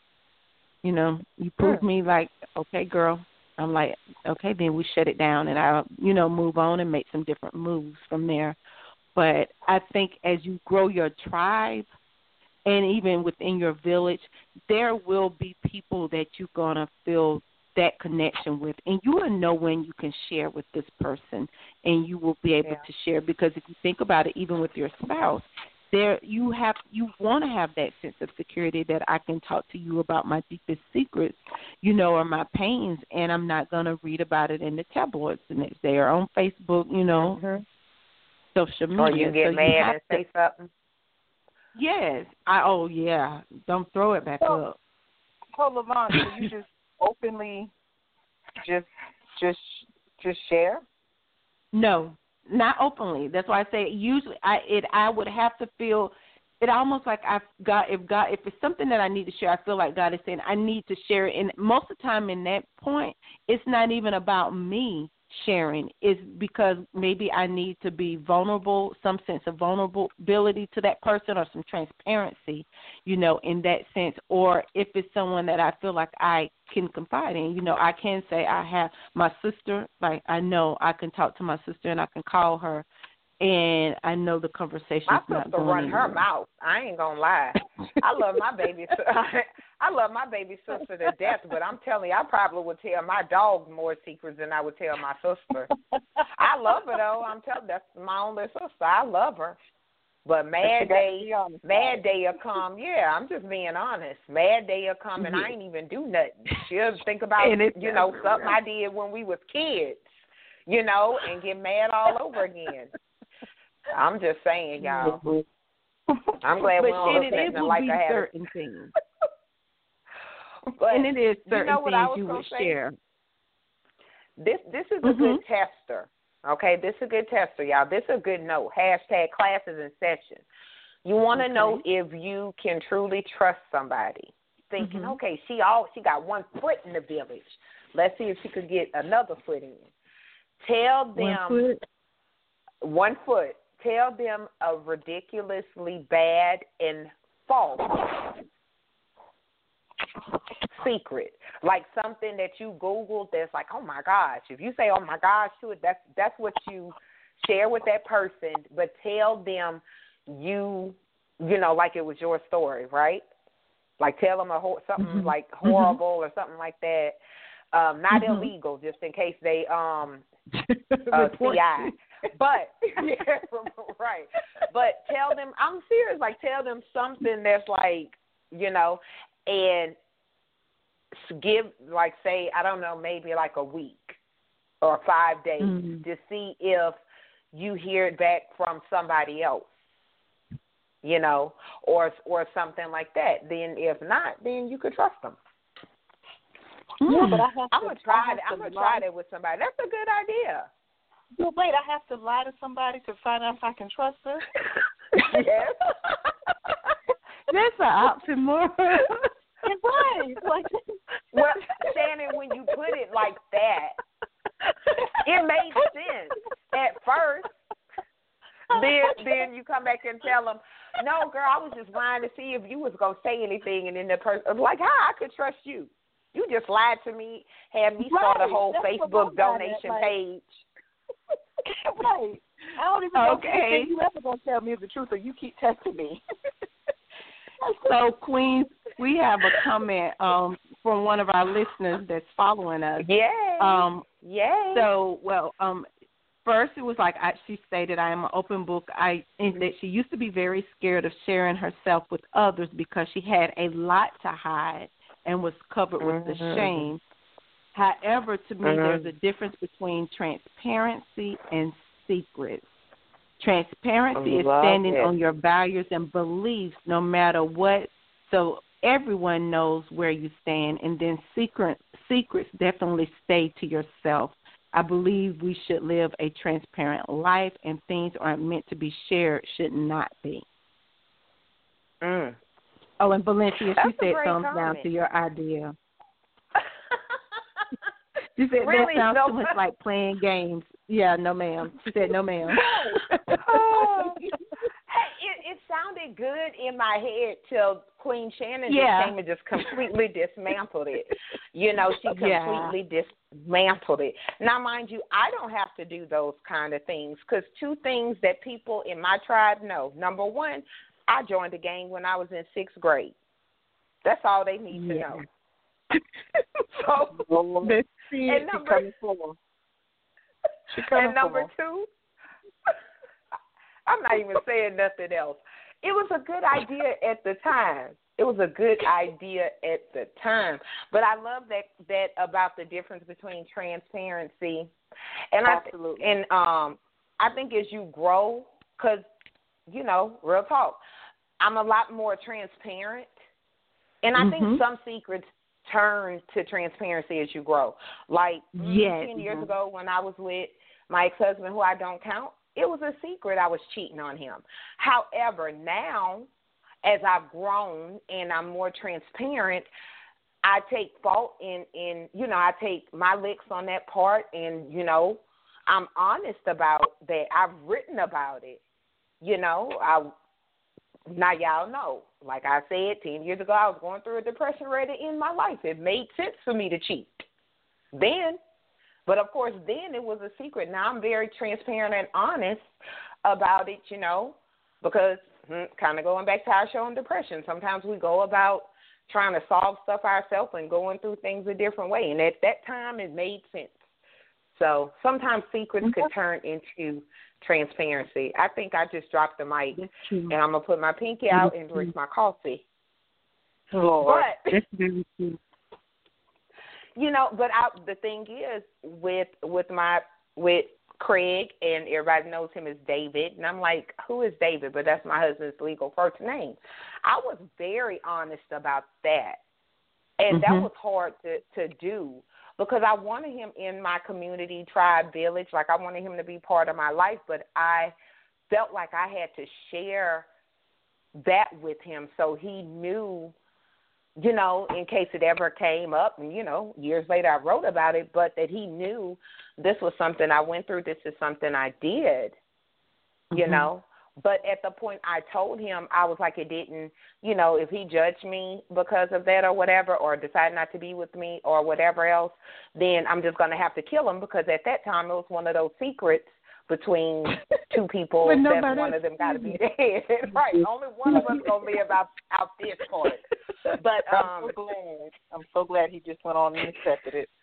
You know, you prove mm. me like, okay, girl. I'm like, okay, then we shut it down, and I'll, you know, move on and make some different moves from there. But I think as you grow your tribe, and even within your village, there will be people that you're going to feel that connection with, and you will know when you can share with this person, and you will be able yeah. to share, because if you think about it, even with your spouse, there you have you want to have that sense of security that I can talk to you about my deepest secrets, you know, or my pains, and I'm not going to read about it in the tabloids the next day or on Facebook, you know, mm-hmm. social media. Or you get so mad you and say something. Yes. I. Oh, yeah. Don't throw it back so, up. So, Lavon, so you just openly just just just share? No. Not openly. That's why I say usually I it I would have to feel it almost like I've got if God if it's something that I need to share, I feel like God is saying I need to share it. And most of the time in that point, it's not even about me sharing. It's because maybe I need to be vulnerable, some sense of vulnerability to that person, or some transparency, you know, in that sense. Or if it's someone that I feel like I can confide in, you know, I can say I have my sister, like I know I can talk to my sister and I can call her, and I know the conversation's my not sister going run anywhere. her mouth. I ain't gonna lie. I love my baby. I love my baby sister to death, but I'm telling you, I probably would tell my dog more secrets than I would tell my sister. I love her though. I'm telling you, that's my only sister. I love her. But mad day, mad day will come. Yeah, I'm just being honest. Mad day will come, and I ain't even do nothing. She'll think about, you know, something I did when we was kids, you know, and get mad all over again. I'm just saying, y'all. I'm glad but we don't look it, it will like be I have certain things. But and it is certain you know things you would say? Share. This this is a mm-hmm. good tester. Okay, this is a good tester, y'all. This is a good note. Hashtag classes in session. You want to okay. know if you can truly trust somebody. Thinking, mm-hmm. okay, she all she got one foot in the village. Let's see if she could get another foot in. Tell them one foot. One foot. Tell them a ridiculously bad and false secret, like something that you Googled that's like, oh my gosh. If you say, oh my gosh to it, that's that's what you share with that person, but tell them you, you know, like it was your story, right? Like tell them a ho- something mm-hmm. like horrible mm-hmm. or something like that. Um, not mm-hmm. illegal, just in case they um uh, C I. But yeah, right. But tell them, I'm serious. Like tell them something that's like, you know, and give like say I don't know, maybe like a week or five days mm-hmm. to see if you hear it back from somebody else, you know, or or something like that. Then if not, then you could trust them. Yeah, but I have I'm to, gonna try I that. I'm gonna lie. try that with somebody. That's a good idea. Well, wait, I have to lie to somebody to find out if I can trust her? Yes. That's an oxymoron. It's right. Like, well, Shannon, when you put it like that, it made sense at first. Then, then you come back and tell them, "No, girl, I was just lying to see if you was gonna say anything." And then the person, like, "How I could trust you? You just lied to me, had me start right. a whole That's Facebook donation like, page." Right. I don't even know okay. if you ever gonna tell me the truth, or you keep texting me. So, Queens, we have a comment um, from one of our listeners that's following us. Yay. Um, Yay. So, well, um, first it was like I, she stated, I am an open book. I and that she used to be very scared of sharing herself with others because she had a lot to hide and was covered with mm-hmm. the shame. However, to me, mm-hmm. there's a difference between transparency and secrets. Transparency is standing it. on your values and beliefs no matter what, so everyone knows where you stand. And then secret, secrets definitely stay to yourself. I believe we should live a transparent life, and things aren't meant to be shared should not be. Mm. Oh, and Valencia, That's she said thumbs comment. down to your idea. She said really? that sounds no, too much like playing games. Yeah, no, ma'am. She said no, ma'am. oh. Hey, it, it sounded good in my head till Queen Shannon yeah. just came and just completely dismantled it. You know, she completely yeah. dismantled it. Now, mind you, I don't have to do those kind of things because two things that people in my tribe know. Number one, I joined the gang when I was in sixth grade. That's all they need to yeah. know. So, see, and number, and number two, I'm not even saying nothing else. It was a good idea at the time. It was a good idea at the time. But I love that that about the difference between transparency and Absolutely. I and um I think as you grow, because you know, real talk, I'm a lot more transparent, and I mm-hmm. think some secrets turn to transparency as you grow. Like yes. ten years mm-hmm. ago when I was with my ex-husband, who I don't count, it was a secret I was cheating on him. However, now, as I've grown and I'm more transparent, I take fault in, in, you know, I take my licks on that part, and, you know, I'm honest about that. I've written about it. You know, I now y'all know, like I said, ten years ago, I was going through a depression ready to end my life. It made sense for me to cheat then. But, of course, then it was a secret. Now I'm very transparent and honest about it, you know, because hmm, kind of going back to our show on depression, sometimes we go about trying to solve stuff ourselves and going through things a different way. And at that time, it made sense. So sometimes secrets could turn into transparency. I think I just dropped the mic, and I'm going to put my pinky out and drink my coffee. Lord. But, that's very true. You know, but I, the thing is, with with my with Craig, and everybody knows him as David, and I'm like, who is David? But that's my husband's legal first name. I was very honest about that, and mm-hmm. that was hard to, to do because I wanted him in my community, tribe, village. Like, I wanted him to be part of my life, but I felt like I had to share that with him so he knew, you know, in case it ever came up, and, you know, years later I wrote about it, but that he knew this was something I went through, this is something I did, mm-hmm. you know. But at the point I told him, I was like, it didn't, you know, if he judged me because of that or whatever, or decided not to be with me or whatever else, then I'm just going to have to kill him, because at that time it was one of those secrets between two people that one of them got to be dead. Right. Only one of us going to live out, out this part. But um, I'm so glad. I'm so glad he just went on and accepted it.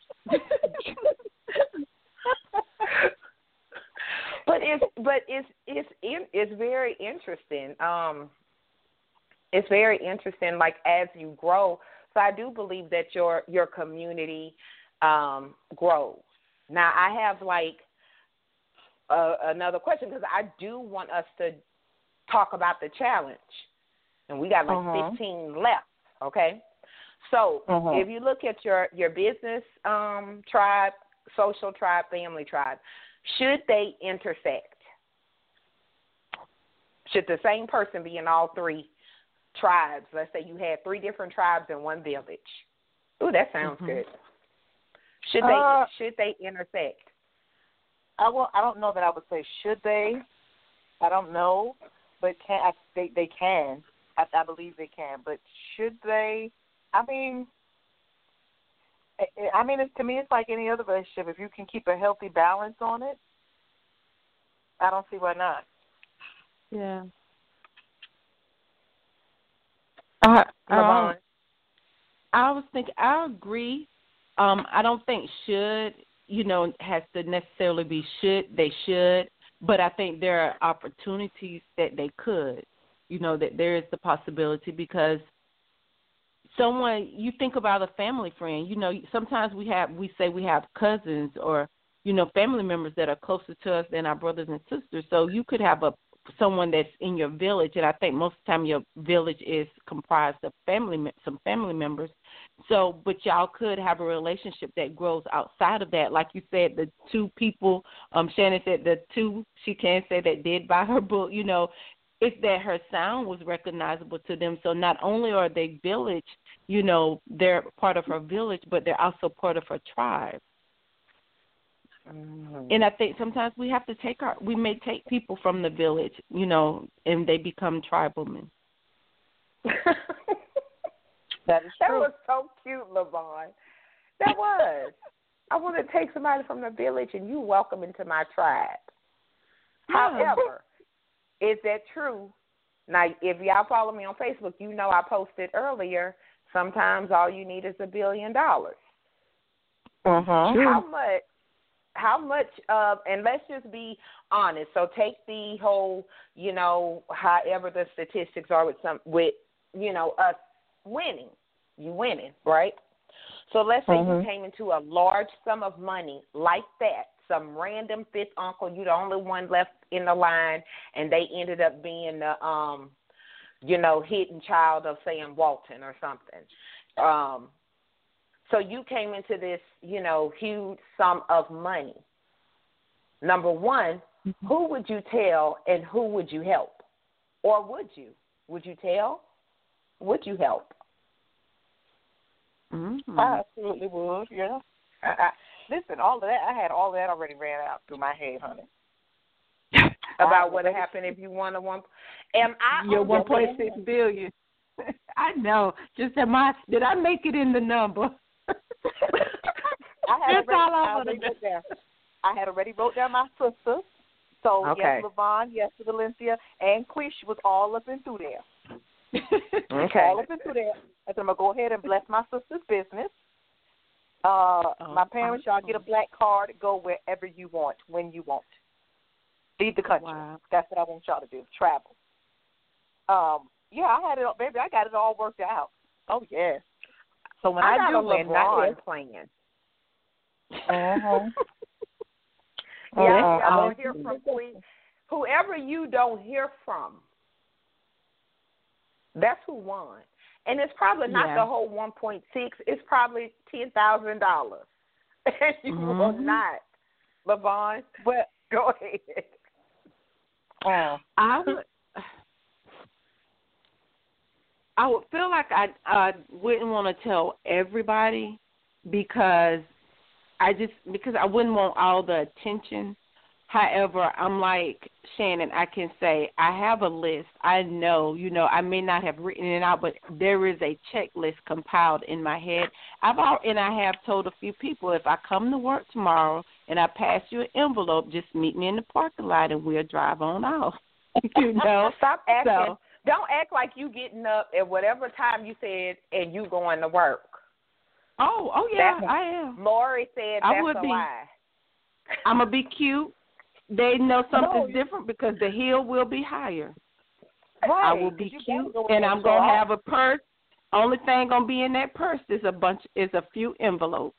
But it's but it's it's it's very interesting. Um, it's very interesting. Like, as you grow, so I do believe that your your community um, grows. Now, I have like uh, another question, because I do want us to talk about the challenge, and we got like uh-huh. fifteen left. Okay, so uh-huh. if you look at your your business um, tribe, social tribe, family tribe, should they intersect? Should the same person be in all three tribes? Let's say you had three different tribes in one village. Ooh, that sounds mm-hmm. good. Should they uh, should they intersect? I will. I don't know that I would say should they. I don't know, but can I, they they can. I, I believe they can. But should they? I mean. I mean, it's, to me, it's like any other relationship. If you can keep a healthy balance on it, I don't see why not. Yeah. I, um, I was thinking, I agree. Um, I don't think should, you know, has to necessarily be should. They should. But I think there are opportunities that they could, you know, that there is the possibility, because someone, you think about a family friend, you know, sometimes we have, we say we have cousins or, you know, family members that are closer to us than our brothers and sisters. So you could have a someone that's in your village, and I think most of the time your village is comprised of family, some family members. So, but y'all could have a relationship that grows outside of that. Like you said, the two people, um, Shannon said the two, she can say that did buy her book, you know, it's that her sound was recognizable to them. So not only are they village, you know, they're part of her village, but they're also part of her tribe. Mm-hmm. And I think sometimes we have to take our, we may take people from the village, you know, and they become tribalmen. That is true. That was so cute, LaVon. That was. I want to take somebody from the village and you welcome into my tribe. Yeah. However, is that true? Now, if y'all follow me on Facebook, you know I posted earlier, sometimes all you need is a billion dollars. Uh-huh. How much, how much of, and let's just be honest, so take the whole, you know, however the statistics are with some, with, you know, us winning. You winning, right? So let's say uh-huh. you came into a large sum of money like that, some random fifth uncle, you the only one left in the line, and they ended up being the, um, you know, hidden child of, saying, Walton or something. Um, so you came into this, you know, huge sum of money. Number one, mm-hmm. who would you tell and who would you help? Or would you? Would you tell? Would you help? Mm-hmm. I absolutely would, yeah. I, I, listen, all of that, I had all of that already ran out through my head, honey. About what happened if you won a one. Am I your one point six billion? I know. Just am I? Did I make it in the number? I had That's already, all I, I already wrote down. I had already wrote down my sisters. So okay. yes, LaVon, yes, Valencia, and Quish was all up and through there. Okay. All up and through there. And so I'm gonna go ahead and bless my sister's business. Uh, oh, my parents, y'all get a black card. Go wherever you want, when you want. Leave the country. Wow. That's what I want y'all to do. Travel. Um, yeah, I had it, baby. I got it all worked out. Oh yeah. So when I, I got do a win, LeBron that plan. Uh-huh. Yeah, uh-huh. I don't hear from Queen. Whoever you don't hear from, that's who won. And it's probably not yeah. the whole one point six. It's probably ten thousand dollars. And you mm-hmm. will not. LaVon, well, go ahead. Uh, I would, I would feel like I, I wouldn't want to tell everybody because I just because I wouldn't want all the attention However, I'm like Shannon, I can say I have a list. I know, you know, I may not have written it out, but there is a checklist compiled in my head. I've all, and I have told a few people, if I come to work tomorrow and I pass you an envelope, just meet me in the parking lot and we'll drive on off. You know, stop acting. So, don't act like you getting up at whatever time you said and you going to work. Oh, oh yeah, that's, I am. Lori said I that's would a be. lie. I'm gonna be cute. They know something's No. different because the hill will be higher. Right. I will be cute, go and I'm gonna out. have a purse. Only thing gonna be in that purse is a bunch, is a few envelopes.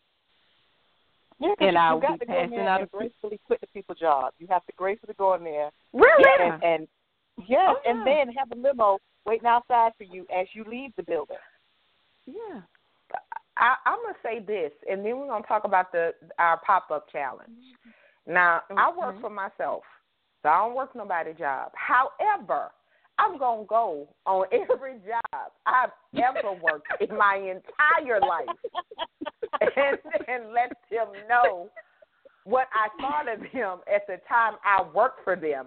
Yeah, and you, I'll you got be to go in passing there out and a few. gracefully quit the people's job. You have to gracefully go in there. Really? And, and, and yes, Oh, yeah. and then have a limo waiting outside for you as you leave the building. Yeah. I, I'm gonna say this, and then we're gonna talk about the our pop up challenge. Now, I work for myself, so I don't work nobody's job. However, I'm gonna go on every job I've ever worked in my entire life, and, and let them know what I thought of them at the time I worked for them.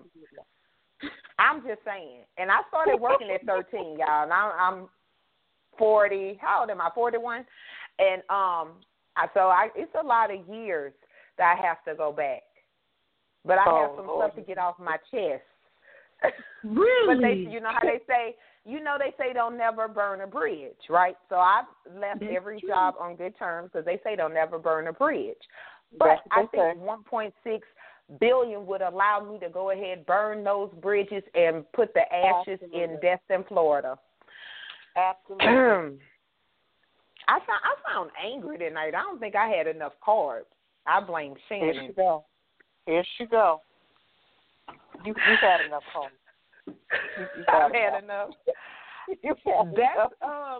I'm just saying, and I started working at thirteen, y'all. And I'm, I'm forty. How old am I? forty-one. And um, I, so I, it's a lot of years that I have to go back. But I oh, have some Lord. stuff to get off my chest. Really? But they, you know how they say, you know they say don't never burn a bridge, right? So I've left That's every true. job on good terms because they say don't never burn a bridge. But That's I okay. think one point six billion would allow me to go ahead, burn those bridges, and put the ashes Absolutely. in Destin, Florida. Absolutely. I found I found angry tonight. I don't think I had enough carbs. I blame Here Shannon. she go. Here she go. You you've had enough home. You, you've I've had had enough. You've had That's enough. um.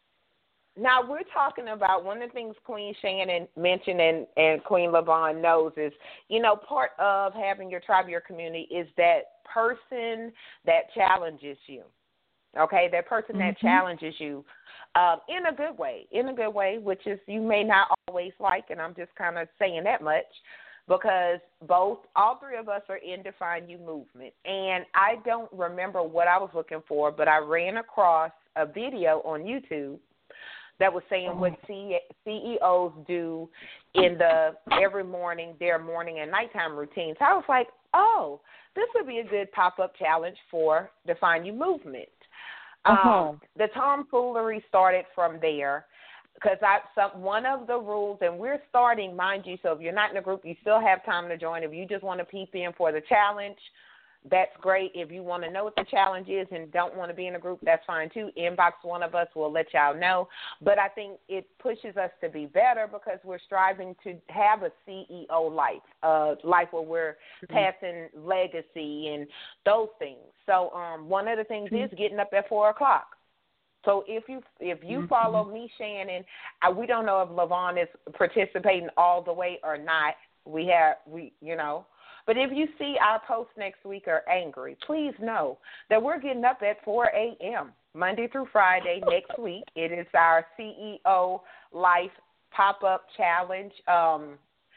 Now we're talking about one of the things Queen Shannon mentioned and, and Queen LaVon knows is, you know, part of having your tribe, your community is that person that challenges you. Okay, that person that Mm-hmm. challenges you um, in a good way, in a good way, which is you may not always like, and I'm just kind of saying that much because both, all three of us are in Define You movement. And I don't remember what I was looking for, but I ran across a video on YouTube that was saying what C E Os do in the every morning, their morning and nighttime routines. I was like, oh, this would be a good pop-up challenge for Define You movement. Uh-huh. Um, the tomfoolery started from there because I some one of the rules, and we're starting, mind you, so if you're not in a group, you still have time to join. If you just want to peep in for the challenge, that's great. If you want to know what the challenge is and don't want to be in a group, that's fine too. Inbox one of us, we'll let y'all know. But I think it pushes us to be better because we're striving to have a C E O life, a life where we're mm-hmm. passing legacy and those things. So um, one of the things mm-hmm. is getting up at four o'clock. So if you if you mm-hmm. follow me, Shannon, I, we don't know if LaVon is participating all the way or not. We have we you know. But if you see our posts next week are angry, please know that we're getting up at four a.m. Monday through Friday next week. It is our C E O Life Pop-Up Challenge. Um,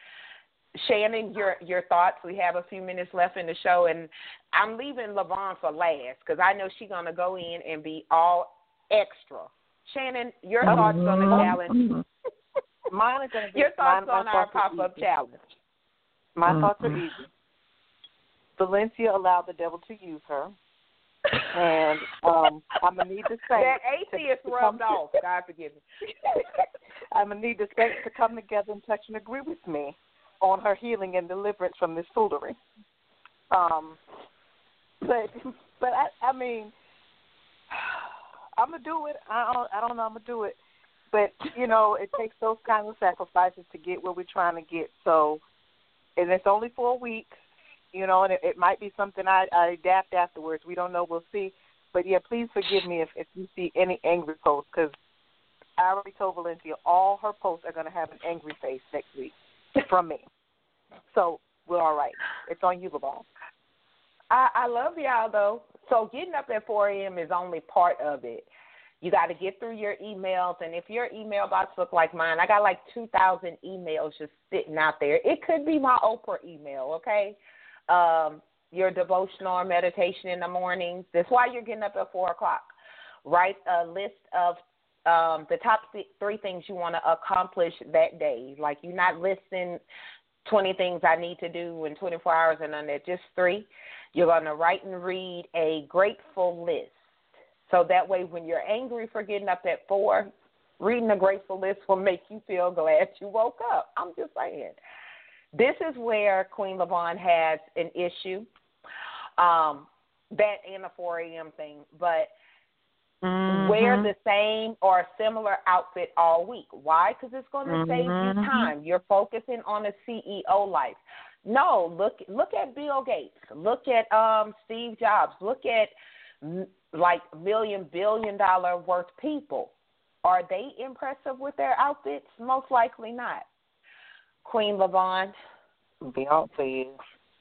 Shannon, your your thoughts. We have a few minutes left in the show, and I'm leaving LaVon for last because I know she's going to go in and be all extra. Shannon, your thoughts on the challenge. Mine are going to be your thoughts mine, on our pop-up challenge. My mm-hmm. thoughts are easy. Valencia allowed the devil to use her. And um, I'm going to need the saints. That atheist to, to rubbed off. God forgive me. I'm going to need the saints to come together and touch and agree with me on her healing and deliverance from this foolery. Um, but, but I, I mean, I'm going to do it. I don't, I don't know I'm going to do it. But, you know, it takes those kinds of sacrifices to get where we're trying to get. So, and it's only for a week, you know, and it, it might be something I, I adapt afterwards. We don't know. We'll see. But, yeah, please forgive me if, if you see any angry posts because I already told Valencia all her posts are going to have an angry face next week from me. So we're all right. It's on you, LaVon. I, I love y'all, though. So getting up at four a.m. is only part of it. You got to get through your emails, and if your email box look like mine, I got like two thousand emails just sitting out there. It could be my Oprah email, okay? Um, your devotional or meditation in the mornings. That's why you're getting up at four o'clock. Write a list of um, the top th- three things you want to accomplish that day. Like, you're not listing twenty things I need to do in twenty-four hours and none of that, just three. You're going to write and read a grateful list. So that way when you're angry for getting up at four, reading a grateful list will make you feel glad you woke up. I'm just saying. This is where Queen Lavon has an issue, um, that and the four a.m. thing. But mm-hmm. wear the same or similar outfit all week. Why? Because it's going to mm-hmm. save you time. You're focusing on a C E O life. No, look look at Bill Gates. Look at um, Steve Jobs. Look at like million, billion dollar worth people. Are they impressive with their outfits? Most likely not. Queen Lavon. Beyonce is.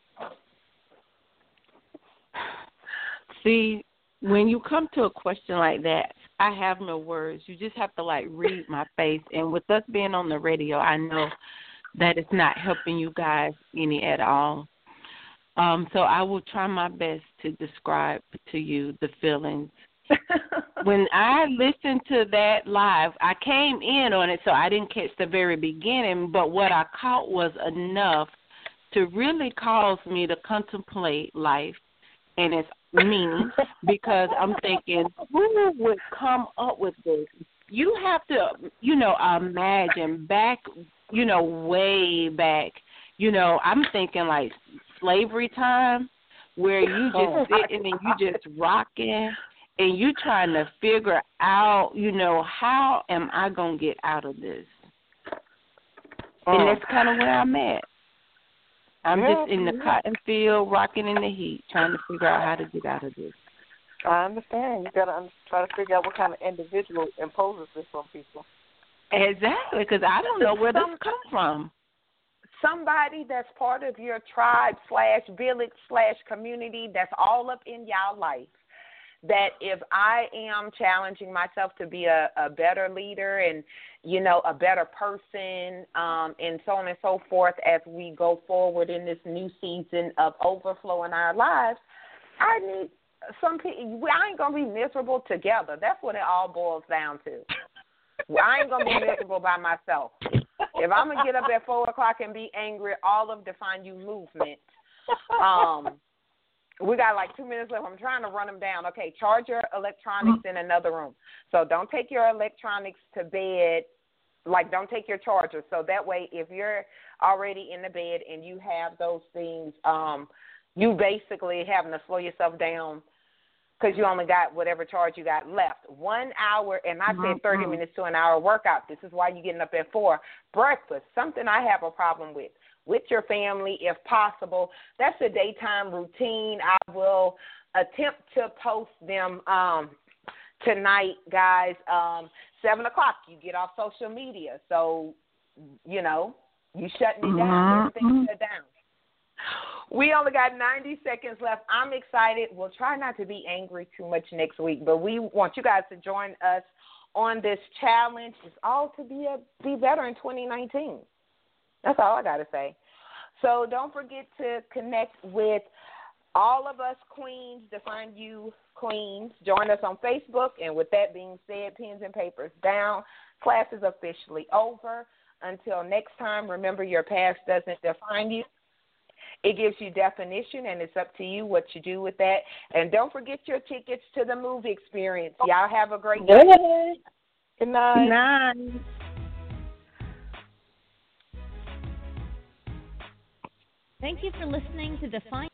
See, when you come to a question like that, I have no words. You just have to, like, read my face. And with us being on the radio, I know that it's not helping you guys any at all. Um, so I will try my best to describe to you the feelings. When I listened to that live, I came in on it, so I didn't catch the very beginning, but what I caught was enough to really cause me to contemplate life and its meaning, because I'm thinking, who would come up with this? You have to, you know, imagine back, you know, way back, you know, I'm thinking like slavery time, where you just sitting and you just rocking and you trying to figure out, you know, how am I going to get out of this? And that's kind of where I'm at. I'm yeah, just in the yeah. cotton field, rocking in the heat, trying to figure out how to get out of this. I understand. You got to try to figure out what kind of individual imposes this on people. Exactly, because I don't know where Some, this comes from. Somebody that's part of your tribe slash village slash community that's all up in y'all life. That if I am challenging myself to be a, a better leader and, you know, a better person, um, and so on and so forth as we go forward in this new season of overflow in our lives, I need some people. I ain't going to be miserable together. That's what it all boils down to. I ain't going to be miserable by myself. If I'm going to get up at four o'clock and be angry, all of Define You movement, um, we got like two minutes left. I'm trying to run them down. Okay, charge your electronics in another room. So don't take your electronics to bed. Like, don't take your charger. So that way, if you're already in the bed and you have those things, um, you basically having to slow yourself down because you only got whatever charge you got left. One hour, and I said thirty minutes to an hour workout. This is why you're getting up at four. Breakfast, something I have a problem with. With your family, if possible. That's a daytime routine. I will attempt to post them um, tonight, guys. Um, seven o'clock, you get off social media. So, you know, you shutting it down. Everything's shut down. We only got ninety seconds left. I'm excited. We'll try not to be angry too much next week, but we want you guys to join us on this challenge. It's all to be a, be better in twenty nineteen. That's all I got to say. So don't forget to connect with all of us queens, Define You queens. Join us on Facebook. And with that being said, pens and papers down. Class is officially over. Until next time, remember your past doesn't define you. It gives you definition, and it's up to you what you do with that. And don't forget your tickets to the movie experience. Y'all have a great day. Good night. Good night. Thank you for listening to Define